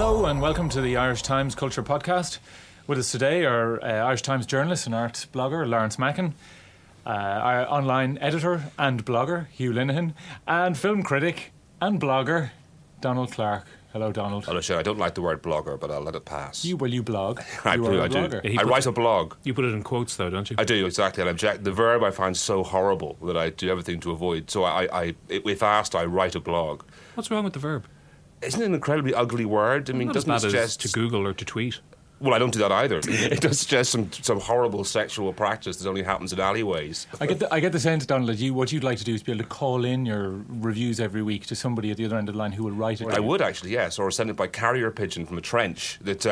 Hello and welcome to the Irish Times Culture Podcast. With us today are Irish Times journalist and art blogger Lawrence Mackin, our online editor and blogger Hugh Linehan, and film critic and blogger Donald Clark. Hello, Donald. Hello, Sean. I don't like the word blogger, but I'll let it pass. You blog. I do. I write a blog. You put it in quotes, though, don't you? I do, exactly. And the verb I find so horrible that I do everything to avoid. So if asked, I write a blog. What's wrong with the verb? Isn't it an incredibly ugly word? I mean, doesn't it suggest to Google or to tweet? Well, I don't do that either. It does suggest some horrible sexual practice that only happens in alleyways. I get the sense, Donald, that what you'd like to do is be able to call in your reviews every week to somebody at the other end of the line who will write it. I would actually, yes, or send it by carrier pigeon from a trench. That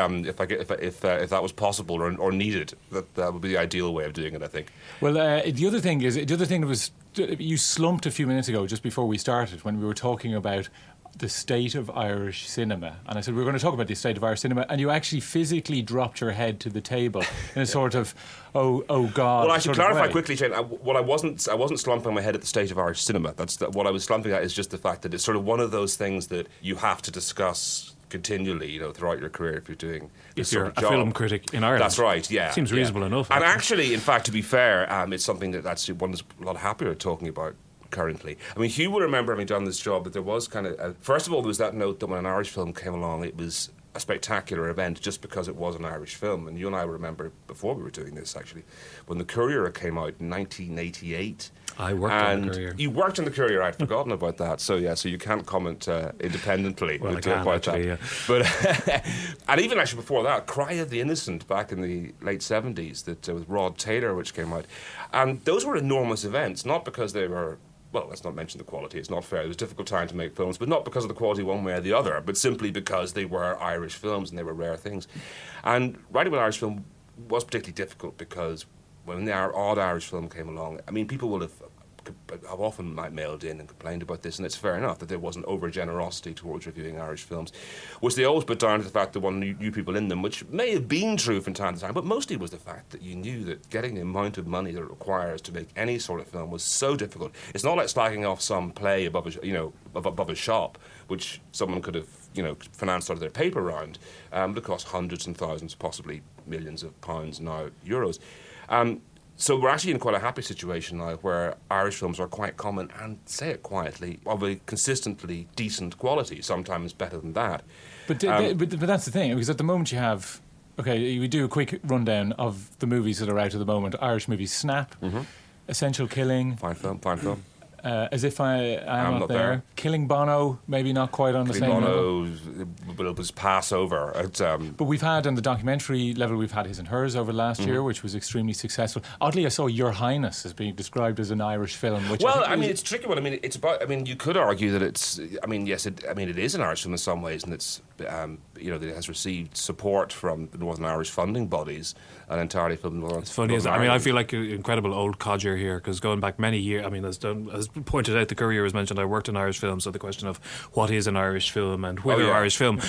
if that was possible or needed, that would be the ideal way of doing it, I think. Well, the other thing that was you slumped a few minutes ago just before we started when we were talking about the state of Irish cinema, and I said we were going to talk about the state of Irish cinema, and you actually physically dropped your head to the table in a sort of oh God. Well, I should clarify quickly, Shane. I wasn't slumping my head at the state of Irish cinema. What I was slumping at is just the fact that it's sort of one of those things that you have to discuss continually, throughout your career if you're doing this sort of job. If you're a film critic in Ireland. That's right, yeah. Seems reasonable enough. And actually, in fact, to be fair, it's something that actually one is a lot happier talking about currently. I mean, Hugh will remember having done this job, but there was first of all, there was that note that when an Irish film came along, it was a spectacular event just because it was an Irish film. And you and I remember before we were doing this, actually, when The Courier came out in 1988. I worked on The Courier. You worked on The Courier. I'd forgotten about that. So you can't comment independently about that. Yeah. But and even actually before that, Cry of the Innocent back in the late 70s, that with Rod Taylor, which came out, and those were enormous events, not because they were. Well, let's not mention the quality. It's not fair. It was a difficult time to make films, but not because of the quality one way or the other, but simply because they were Irish films and they were rare things. And writing an Irish film was particularly difficult because when the odd Irish film came along, I mean, people will have often mailed in and complained about this, and it's fair enough that there wasn't over-generosity towards reviewing Irish films, which they always put down to the fact that one knew people in them, which may have been true from time to time, but mostly was the fact that you knew that getting the amount of money that it requires to make any sort of film was so difficult. It's not like slagging off some play above a shop, which someone could have financed out of their paper round. It cost hundreds and thousands, possibly millions of pounds, now euros. So we're actually in quite a happy situation now where Irish films are quite common, and say it quietly, of a consistently decent quality, sometimes better than that. But that's the thing, because at the moment you have... Okay, we do a quick rundown of the movies that are out at the moment. Irish movies: Snap, Essential Killing. Fine film. As If I Am Not There. Killing Bono, maybe not quite on the same level. Bono was Passover. But we've had, on the documentary level, we've had His and Hers over last year, which was extremely successful. Oddly, I saw Your Highness as being described as an Irish film. Which it's a tricky one. I mean, it's about. I mean, you could argue that it's. I mean, yes, it is an Irish film in some ways, and it's. That it has received support from the Northern Irish funding bodies, and entirely from Northern. It's funny, isn't it? I mean, I feel like an incredible old codger here, because going back many years, I mean, as pointed out, The Courier was mentioned. I worked in Irish films, so the question of what is an Irish film and whether Irish film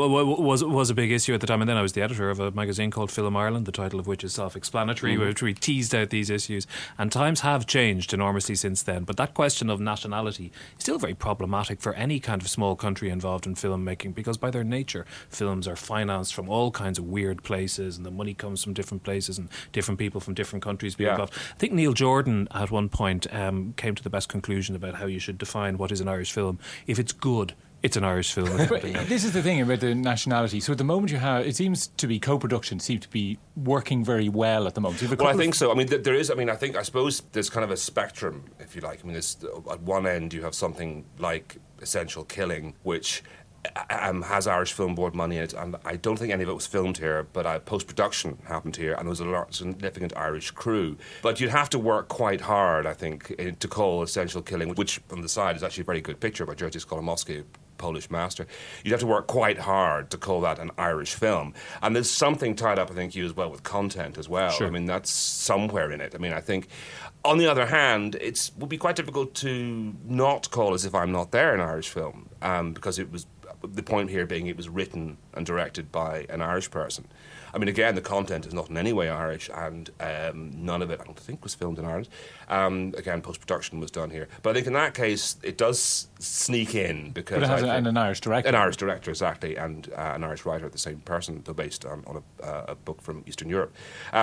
was a big issue at the time. And then I was the editor of a magazine called Film Ireland, the title of which is self-explanatory, which we teased out these issues. And times have changed enormously since then. But that question of nationality is still very problematic for any kind of small country involved in filmmaking, because by their nature, films are financed from all kinds of weird places, and the money comes from different places, and different people from different countries being involved. I think Neil Jordan at one point came to the best conclusion about how you should define what is an Irish film. If it's good, it's an Irish film. But this is the thing about the nationality. So at the moment it seems to be co-production seem to be working very well at the moment. I think so. I mean, there is. I mean, I suppose there's kind of a spectrum, if you like. I mean, at one end you have something like Essential Killing, which has Irish Film Board money in it. I don't think any of it was filmed here, but post-production happened here, and there was a significant Irish crew. But you'd have to work quite hard, I think, to call Essential Killing, which on the side is actually a very good picture by Jerzy Skolimowski, Polish master. You'd have to work quite hard to call that an Irish film. And there's something tied up, I think, Hugh, as well, with content as well. Sure. I mean, that's somewhere in it. I mean, I think, on the other hand, it would be quite difficult to not call As If I'm Not There an Irish film, because it was... The point here being it was written and directed by an Irish person. I mean, again, the content is not in any way Irish, and none of it, I don't think, was filmed in Ireland. Again, post-production was done here. But I think in that case, it does sneak in because... But it has an Irish director. An Irish director, exactly, and an Irish writer, the same person, though based on a book from Eastern Europe.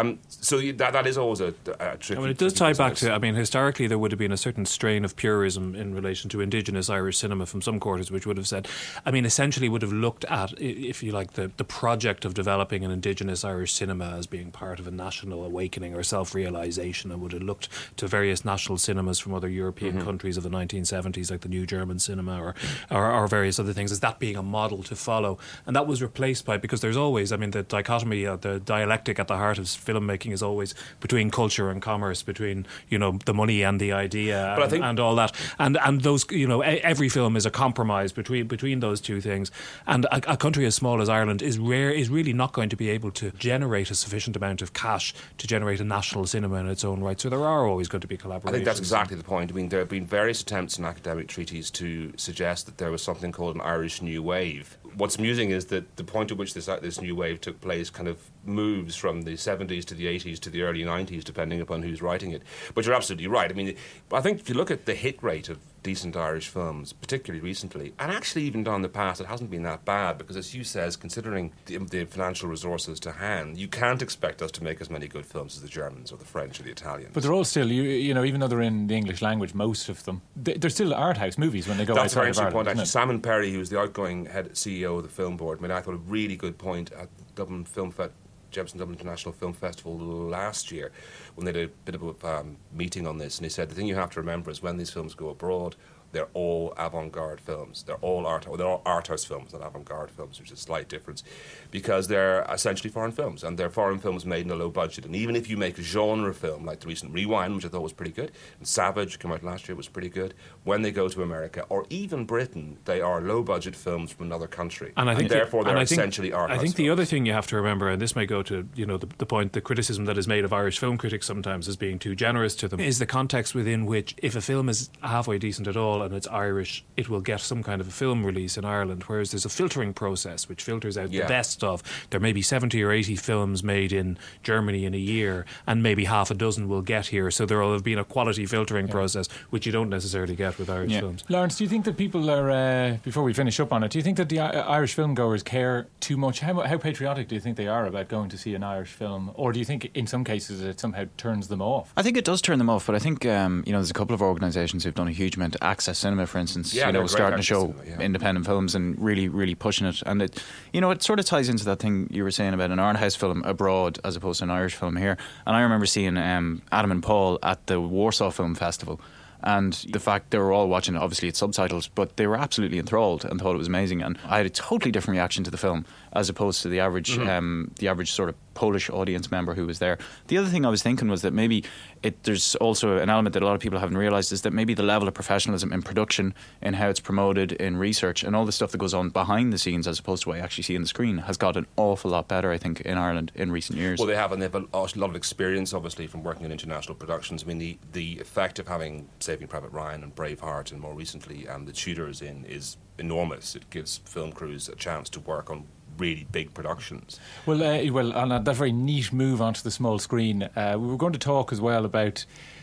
So that is always a tricky... I mean, it does tie back to... I mean, historically, there would have been a certain strain of purism in relation to indigenous Irish cinema from some quarters, which would have said... I mean, essentially would have looked at, if you like, the project of developing an indigenous Irish cinema as being part of a national awakening or self-realisation, and would have looked to various national cinemas from other European countries of the 1970s, like the New German Cinema or various other things, as that being a model to follow. And that was replaced by, because there's always, I mean, the dichotomy, the dialectic at the heart of filmmaking is always between culture and commerce, between, the money and the idea and all that. And those, every film is a compromise between those two things. And a country as small as Ireland is really not going to be able to generate a sufficient amount of cash to generate a national cinema in its own right. So there are always going to be collaborations. I think that's exactly the point. I mean, there have been various attempts in academic treaties to suggest that there was something called an Irish New Wave. What's amusing is that the point at which this new wave took place kind of moves from the 70s to the 80s to the early 90s, depending upon who's writing it. But you're absolutely right. I mean, I think if you look at the hit rate of decent Irish films, particularly recently, and actually even down the past, it hasn't been that bad, because as Hugh says, considering the financial resources to hand, you can't expect us to make as many good films as the Germans or the French or the Italians. But they're all still, even though they're in the English language, most of them, they're still art house movies when they go outside of Ireland. That's a very interesting point, actually. Simon Perry, who was the outgoing head CEO of the film board, made, I thought, a really good point at Dublin Jefferson Dublin International Film Festival last year, when they did a bit of a meeting on this, and he said the thing you have to remember is when these films go abroad, they're all avant-garde films. They're all art house films, not avant-garde films, which is a slight difference, because they're essentially foreign films, and they're foreign films made in a low budget. And even if you make a genre film, like the recent Rewind, which I thought was pretty good, and Savage, came out last year, was pretty good, when they go to America, or even Britain, they are low-budget films from another country. And therefore they're essentially art house I think films. the other thing you have to remember, and this may go to the point, the criticism that is made of Irish film critics sometimes as being too generous to them, is the context within which, if a film is halfway decent at all and it's Irish, it will get some kind of a film release in Ireland, whereas there's a filtering process which filters out the best of. There may be 70 or 80 films made in Germany in a year, and maybe half a dozen will get here, so there will have been a quality filtering process which you don't necessarily get with Irish films. Lawrence, do you think that people are, before we finish up on it, do you think that the Irish film goers care too much? How patriotic do you think they are about going to see an Irish film, or do you think in some cases it somehow turns them off? I think it does turn them off, but I think there's a couple of organisations who've done a huge amount. Access Cinema, for instance, starting to show independent films and really, really pushing it. And it sort of ties into that thing you were saying about an art house film abroad as opposed to an Irish film here. And I remember seeing Adam and Paul at the Warsaw Film Festival. And the fact they were all watching it, obviously it's subtitles, but they were absolutely enthralled and thought it was amazing. And I had a totally different reaction to the film as opposed to the average sort of Polish audience member who was there. The other thing I was thinking was that maybe there's also an element that a lot of people haven't realised, is that maybe the level of professionalism in production, in how it's promoted, in research, and all the stuff that goes on behind the scenes as opposed to what I actually see on the screen has got an awful lot better, I think, in Ireland in recent years. Well, they have, and they have a lot of experience, obviously, from working in international productions. I mean, the effect of having Saving Private Ryan and Braveheart, and more recently The Tudors in, is enormous. It gives film crews a chance to work on really big productions. Well, on that very neat move onto the small screen, we were going to talk as well about,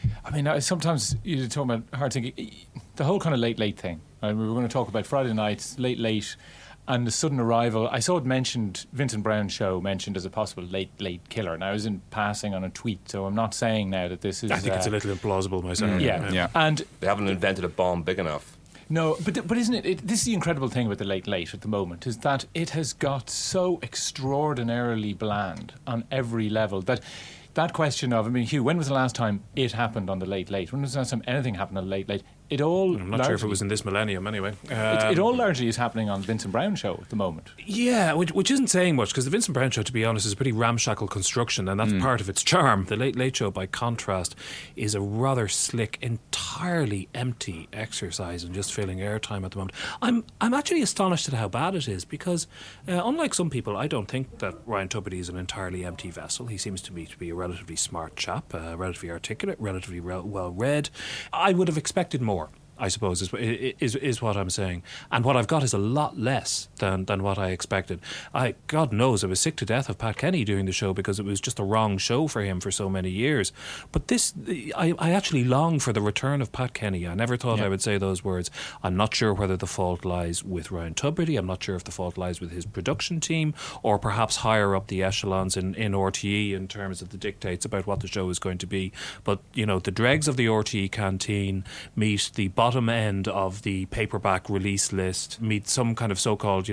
sometimes you talk about hard thinking, the whole kind of late thing. And we were going to talk about Friday nights, late, and the sudden arrival. I saw it mentioned, Vincent Brown's show mentioned as a possible late killer. And I was in passing on a tweet, so I'm not saying now that this is... I think it's a little implausible myself. Yeah. And they haven't invented a bomb big enough. No, but isn't it? This is the incredible thing about the late at the moment, is that it has got so extraordinarily bland on every level that question of, Hugh, when was the last time it happened on the late? When was the last time anything happened on the late? It all... I'm not sure if it was in this millennium anyway. It all largely is happening on the Vincent Brown show at the moment. Yeah, which isn't saying much, because the Vincent Brown show, to be honest, is a pretty ramshackle construction, and that's part of its charm. The Late Show, by contrast, is a rather slick, entirely empty exercise in just filling airtime at the moment. I'm actually astonished at how bad it is, because unlike some people, I don't think that Ryan Tubridy is an entirely empty vessel. He seems to me to be a relatively smart chap, relatively articulate, relatively well read. I would have expected more I suppose, is what I'm saying. And what I've got is a lot less than what I expected. God knows, I was sick to death of Pat Kenny doing the show because it was just a wrong show for him for so many years. But this, I actually long for the return of Pat Kenny. I never thought I would say those words. I'm not sure whether the fault lies with Ryan Tubridy. I'm not sure if the fault lies with his production team or perhaps higher up the echelons in RTE in terms of the dictates about what the show is going to be. But, the dregs of the RTE canteen meet the bottom end of the paperback release list, meet some kind of so-called,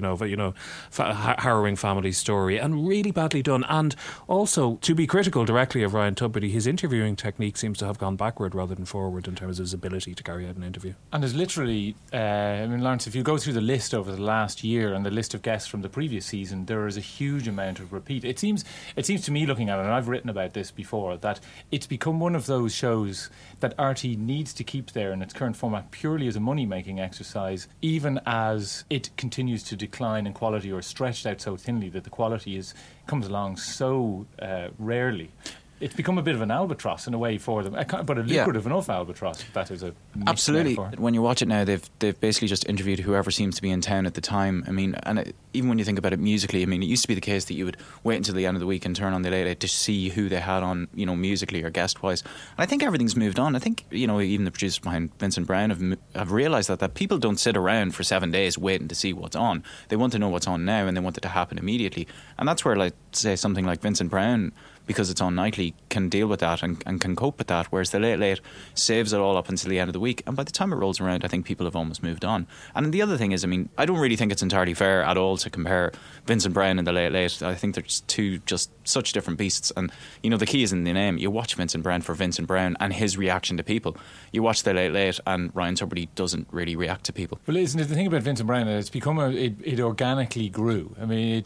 harrowing family story, and really badly done. And also, to be critical directly of Ryan Tubridy, his interviewing technique seems to have gone backward rather than forward in terms of his ability to carry out an interview. And there's literally, Lawrence, if you go through the list over the last year and the list of guests from the previous season, there is a huge amount of repeat. It seems to me, looking at it, and I've written about this before, that it's become one of those shows that RTE needs to keep there in its current format purely as a money-making exercise, even as it continues to decline in quality or stretched out so thinly that the quality comes along so rarely. It's become a bit of an albatross in a way for them, but a lucrative enough albatross, if that is a absolutely metaphor. When you watch it now, they've basically just interviewed whoever seems to be in town at the time. I mean, even when you think about it musically, I mean, it used to be the case that you would wait until the end of the week and turn on the Late Late to see who they had on, musically or guest-wise. And I think everything's moved on. I think, even the producers behind Vincent Browne have realised that people don't sit around for 7 days waiting to see what's on. They want to know what's on now, and they want it to happen immediately. And that's where, say, something like Vincent Browne, because it's on nightly, can deal with that and can cope with that, whereas the Late Late saves it all up until the end of the week, and by the time it rolls around I think people have almost moved on. And the other thing is, I don't really think it's entirely fair at all to compare Vincent Browne and the Late Late. I think they're just two such different beasts, and the key is in the name. You watch Vincent Browne for Vincent Browne and his reaction to people. You watch the Late Late and Ryan Tubridy doesn't really react to people. Well, isn't it the thing about Vincent Browne, it's become it organically grew.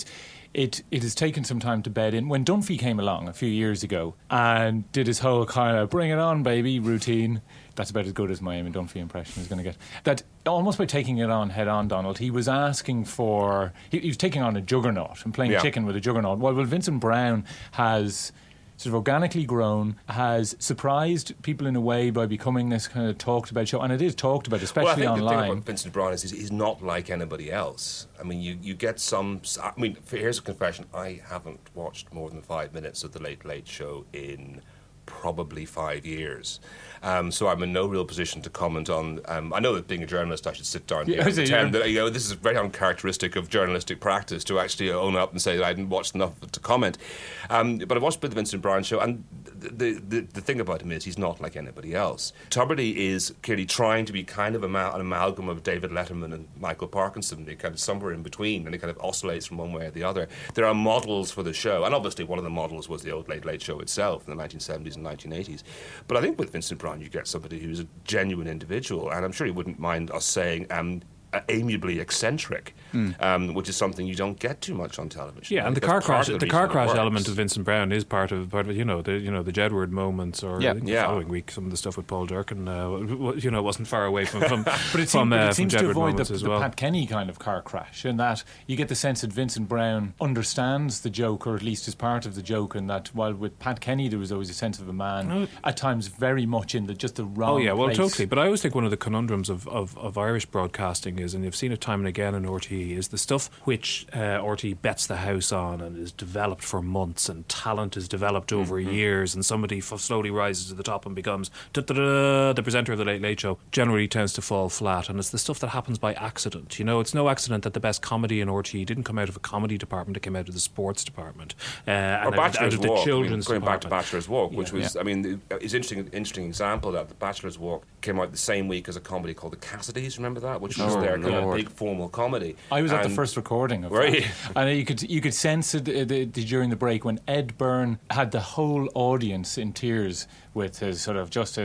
It has taken some time to bed in. When Dunphy came along a few years ago and did his whole kind of bring it on baby routine, that's about as good as my Eamon Dunphy impression is going to get. That almost by taking it on head on, Donald, he was asking for... He was taking on a juggernaut and playing chicken with a juggernaut. Well, Vincent Browne has sort of organically grown, has surprised people in a way by becoming this kind of talked about show, and it is talked about, especially online. The thing about Vincent Browne is he's not like anybody else. You get some... here's a confession. I haven't watched more than 5 minutes of The Late Late Show in probably 5 years. So I'm in no real position to comment on... I know that being a journalist, I should sit down here and pretend that this is very uncharacteristic of journalistic practice to actually own up and say that I didn't watch enough to comment. But I watched the Vincent Browne Show, and the thing about him is he's not like anybody else. Tubridy is clearly trying to be kind of an amalgam of David Letterman and Michael Parkinson. They kind of somewhere in between, and he kind of oscillates from one way or the other. There are models for the show, and obviously one of the models was the old Late Late Show itself in the 1970s and 1980s. But I think with Vincent Browne, you get somebody who's a genuine individual, and I'm sure he wouldn't mind us saying amiably eccentric, which is something you don't get too much on television. Yeah, and the car crash element of Vincent Browne is part of the Jedward moments, or I think the following week some of the stuff with Paul Durkin wasn't far away from but it seems to avoid the Pat Kenny kind of car crash, in that you get the sense that Vincent Browne understands the joke, or at least is part of the joke, and that while with Pat Kenny there was always a sense of a man at times very much in just the wrong place. Totally. But I always think one of the conundrums of Irish broadcasting is, and you've seen it time and again in RTE, is the stuff which RTE bets the house on and is developed for months, and talent is developed over years, and somebody slowly rises to the top and becomes the presenter of the Late Late Show, generally tends to fall flat. And it's the stuff that happens by accident. It's no accident that the best comedy in RTE didn't come out of a comedy department, it came out of the sports department, and out of the children's going department. Back to Bachelor's Walk, which was it's an interesting example that the Bachelor's Walk came out the same week as a comedy called The Cassidys. Remember that? Which was their kind of big formal comedy. I was at the first recording of that. And you could sense it during the break when Ed Byrne had the whole audience in tears with his sort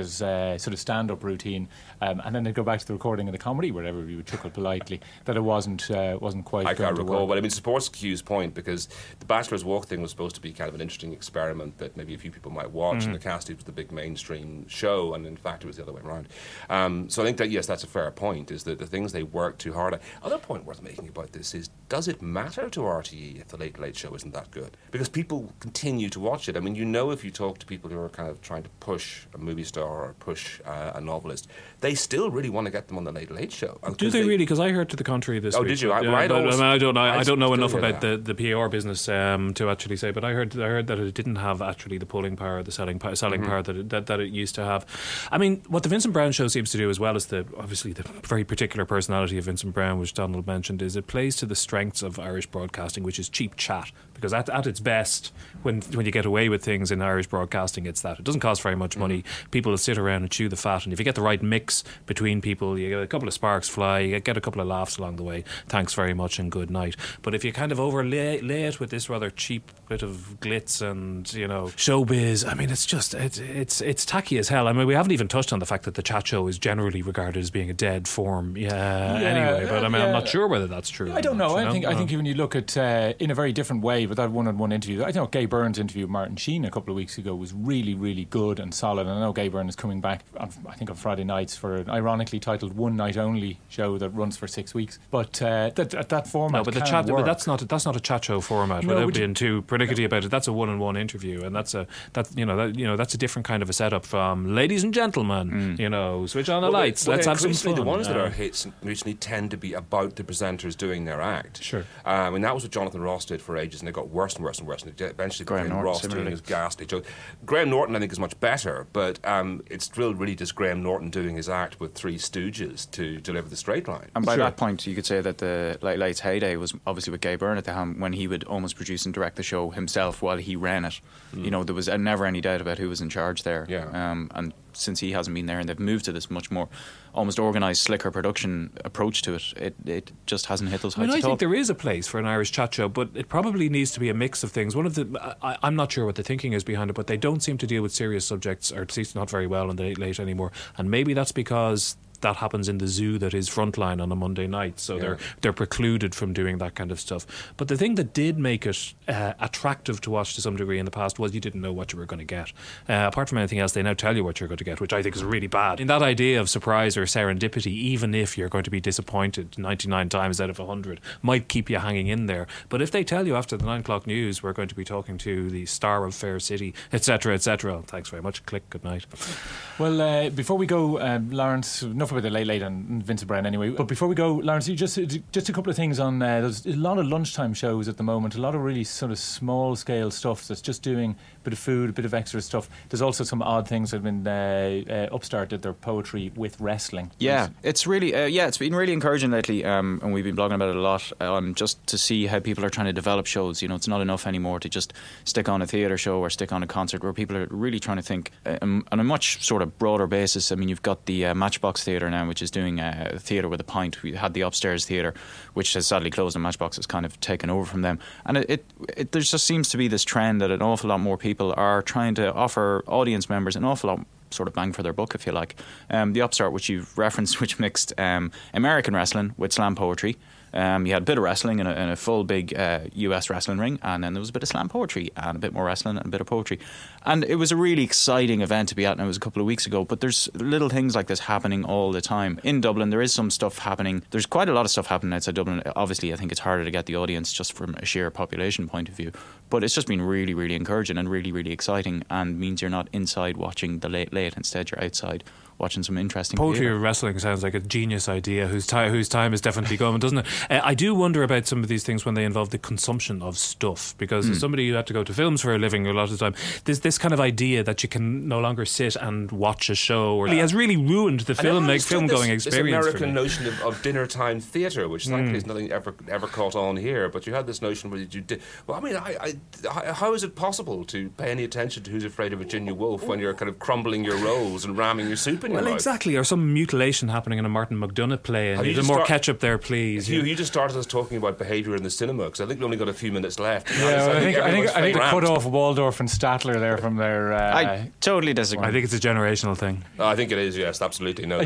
of stand-up routine, and then they'd go back to the recording of the comedy, wherever we would chuckle politely that it wasn't quite. I can't recall, but supports Q's point, because the Bachelor's Walk thing was supposed to be kind of an interesting experiment that maybe a few people might watch, and the Cassidys was the big mainstream show, and in fact it was the other way around. So I think that yes, that's a fair point. Is that the things they work too hard at. Other point worth making about this is, does it matter to RTE if the Late Late Show isn't that good? Because people continue to watch it. If you talk to people who are kind of trying to push a movie star or push a novelist, they still really want to get them on the Late Late Show. Do they really? Because I heard to the contrary this week. Oh, did you? I don't know enough about the PR business to actually say, but I heard that it didn't have actually the pulling power, the selling power that it used to have. I mean, what the Vincent Browne Show seems to do, as well as obviously the very particular personality of Vincent Browne, which Donald mentioned, is it plays to the strengths of Irish broadcasting, which is cheap chat. Because at its best, when you get away with things in Irish broadcasting, it's that. It doesn't cost very much money. People will sit around and chew the fat, and if you get the right mix between people, you get a couple of sparks fly, you get a couple of laughs along the way. Thanks very much and good night. But if you kind of overlay it with this rather cheap bit of glitz and, showbiz, I mean, it's just it's tacky as hell. I mean, we haven't even touched on the fact that the chat show is generally regarded as being a dead form. Anyway, but I mean, I'm not sure whether that's true. I don't know. I think when you look at in a very different way, with that one-on-one interview, I think Gay Byrne's interview with Martin Sheen a couple of weeks ago was really, really good and solid. And I know Gay Byrne is coming back, I think on Friday nights, for an ironically titled One Night Only show that runs for 6 weeks. But that format, no, but but that's not a chat show format. No, without being too pernickety about it, that's a one-on-one interview, and that's a different kind of a setup from ladies and gentlemen. Switch on the lights. Let's have some fun. The ones that are hits recently tend to be about the presenters doing their act. Sure. And that was what Jonathan Ross did for ages, and it got worse and worse and worse. And eventually became Ross doing his ghastly joke. Graham Norton, I think, is much better, but it's still really just Graham Norton doing his act with three stooges to deliver the straight line. And by that point, you could say that the Late Late's heyday was obviously with Gay Byrne at the helm, when he would almost produce and direct the show himself while he ran it. There was never any doubt about who was in charge there. And since he hasn't been there, and they've moved to this much more almost organised, slicker production approach to it, it just hasn't hit those heights at all. I think there is a place for an Irish chat show, but it probably needs to be a mix of things. I'm not sure what the thinking is behind it, but they don't seem to deal with serious subjects, or at least not very well in the Late Late anymore. And maybe that's because that happens in the zoo that is Frontline on a Monday night, so they're precluded from doing that kind of stuff. But the thing that did make it attractive to watch to some degree in the past was you didn't know what you were going to get. Apart from anything else, they now tell you what you're going to get, which I think is really bad. In that idea of surprise or serendipity, even if you're going to be disappointed 99 times out of 100, might keep you hanging in there. But if they tell you after the 9 o'clock news, we're going to be talking to the star of Fair City, etc., etc., thanks very much, click, good night. Well, before we go, Lawrence, enough about the Late Late and Vincent Browne anyway. But before we go, Lawrence, just a couple of things on. There's a lot of lunchtime shows at the moment. A lot of really sort of small scale stuff that's just doing a bit of food, a bit of extra stuff. There's also some odd things that have been Upstart did their poetry with wrestling. Yeah, it's really it's been really encouraging lately, and we've been blogging about it a lot. Just to see how people are trying to develop shows. It's not enough anymore to just stick on a theatre show or stick on a concert, where people are really trying to think on a much sort of broader basis. I mean, you've got the Matchbox Theatre now, which is doing a theatre with a pint. We had the Upstairs Theatre, which has sadly closed, and Matchbox has kind of taken over from them. And there just seems to be this trend that an awful lot more people are trying to offer audience members an awful lot sort of bang for their buck, if you like. The Upstart, which you've referenced, which mixed American wrestling with slam poetry. You had a bit of wrestling in a full big US wrestling ring, and then there was a bit of slam poetry and a bit more wrestling and a bit of poetry. And it was a really exciting event to be at, and it was a couple of weeks ago. But there's little things like this happening all the time. In Dublin, there is some stuff happening. There's quite a lot of stuff happening outside Dublin. Obviously, I think it's harder to get the audience just from a sheer population point of view. But it's just been really, really encouraging and really, really exciting, and means you're not inside watching the Late Late. Instead, you're outside watching some interesting poetry or wrestling. Sounds like a genius idea whose time is definitely going, doesn't it? I do wonder about some of these things when they involve the consumption of stuff, because as somebody who had to go to films for a living a lot of the time, there's this kind of idea that you can no longer sit and watch a show, or it has really ruined the film going experience. This American notion of dinner time theatre, which thankfully is nothing ever caught on here, but you had this notion where you did. Well, I mean, how is it possible to pay any attention to Who's Afraid of Virginia Woolf when you're kind of crumbling your rolls and ramming your soup in your mouth? Exactly, or some mutilation happening in a Martin McDonagh play, and you more ketchup there, please. You just started us talking about behaviour in the cinema, because I think we only got a few minutes left. Yeah, I think they cut off Waldorf and Statler there from their. I totally disagree. I think it's a generational thing. I think it is. Yes, absolutely. No,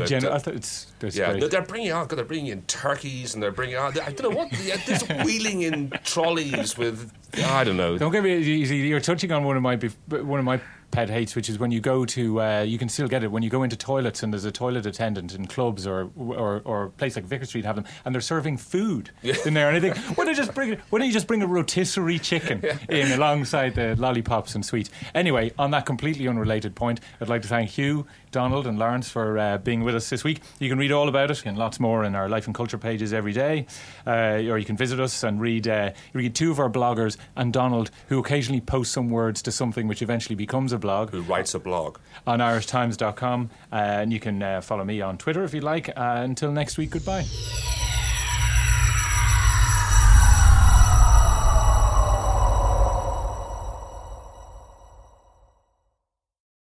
they're bringing in turkeys, and they're bringing out. I don't know what. There's wheeling in trolleys with. I don't know. Don't get me. You're touching on one of my Ped hates, which is when you go to, you can still get it when you go into toilets and there's a toilet attendant in clubs or a place like Vicar Street have them, and they're serving food in there. And I think, why don't you just bring a rotisserie chicken in alongside the lollipops and sweets? Anyway, on that completely unrelated point, I'd like to thank Hugh, Donald and Lawrence for being with us this week. You can read all about it and lots more in our Life and Culture pages every day, or you can visit us and read two of our bloggers and Donald, who occasionally posts some words to something which eventually becomes a blog. Who writes a blog. On irishtimes.com, and you can follow me on Twitter if you'd like. Until next week, goodbye.